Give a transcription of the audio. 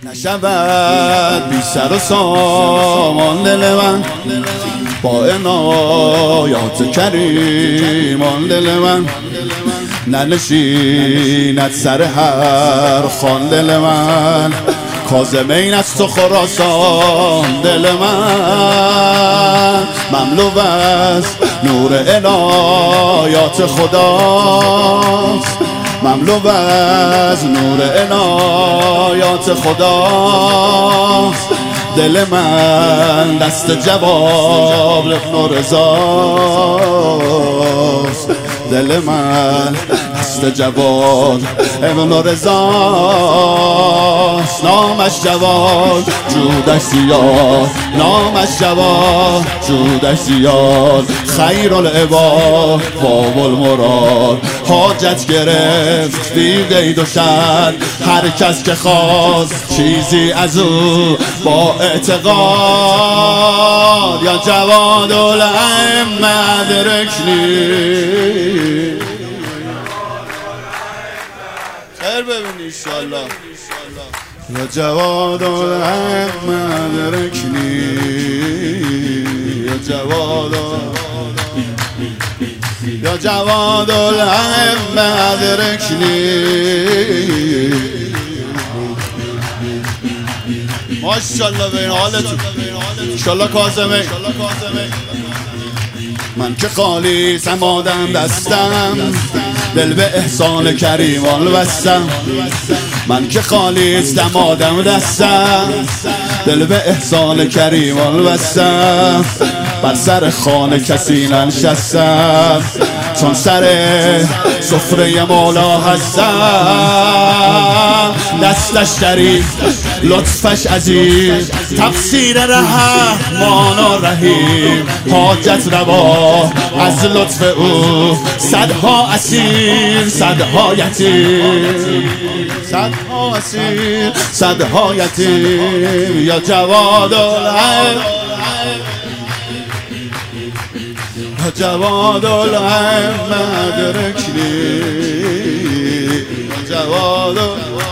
نشود بی سر و سامان دل من، با عنایات کریمان دل من، ننشیند سر هر خوان دل من، کاظمین است و خراسان دل من، مملو از نور عنایات خداست، مملو از نور عنایات خداست، دل من دست جواب ابن رضاست، دل من دست جواد ابن رضاست، نامش جواد جودش زیاد، نامش جواد جودش زیاد، خیر العباد باب المراد، حاجت گرفت بی قید و شرط هر کس که خواست چیزی از او با اعتقاد، یا جواد الائمه ادرکنی. خیر ببینی انشالله. یا جواد الائمه ادرکنی، یا جواد یا جواد الائمه ادرکنی. ماشاءالله به این حالتون انشالله کاظمین. من که خالیسم آدم دستم، دل به احسان کریمان بستم، من که خالیسم آدم دستم، دل به احسان کریمان بستم، بر سر خانه کسی ننشستم، چون سر سفره مولا هستم، دستش کریم لطفش عزیز، تفسیر رحمان و رحیم، حاجت روا از لطف او، صدها اسیر صدها یتیم، صدها اسیر صدها یتیم، یا جواد الائمه یا جواد الائمه ادرکنی، یا جواد